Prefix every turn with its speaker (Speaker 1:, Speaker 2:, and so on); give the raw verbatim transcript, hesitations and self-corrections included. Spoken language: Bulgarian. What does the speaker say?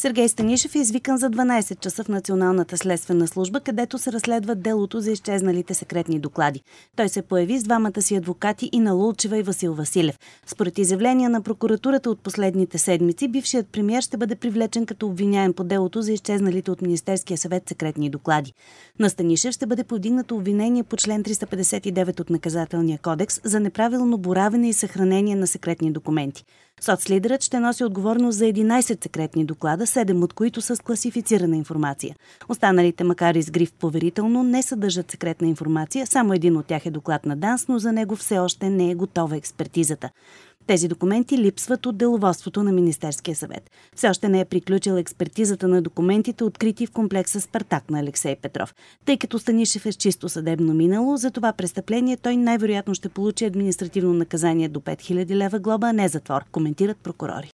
Speaker 1: Сергей Станишев е извикан за дванайсет часа в Националната следствена служба, където се разследва делото за изчезналите секретни доклади. Той се появи с двамата си адвокати Ина Лулчева и Васил Василев. Според изявления на прокуратурата от последните седмици, бившият премиер ще бъде привлечен като обвиняем по делото за изчезналите от Министерския съвет секретни доклади. На Станишев ще бъде повдигнато обвинение по член триста петдесет и девет от Наказателния кодекс за неправилно боравене и съхранение на секретни документи. Соцлидерът ще носи отговорност за единайсет секретни доклада, седем от които са с класифицирана информация. Останалите, макар и с гриф поверително, не съдържат секретна информация, само един от тях е доклад на ДАНС, но за него все още не е готова експертизата. Тези документи липсват от деловодството на Министерския съвет. Все още не е приключила експертизата на документите, открити в комплекса Спартак на Алексей Петров. Тъй като Станишев е с чисто съдебно минало, за това престъпление той най-вероятно ще получи административно наказание до пет хиляди лева глоба, а не затвор, коментират прокурори.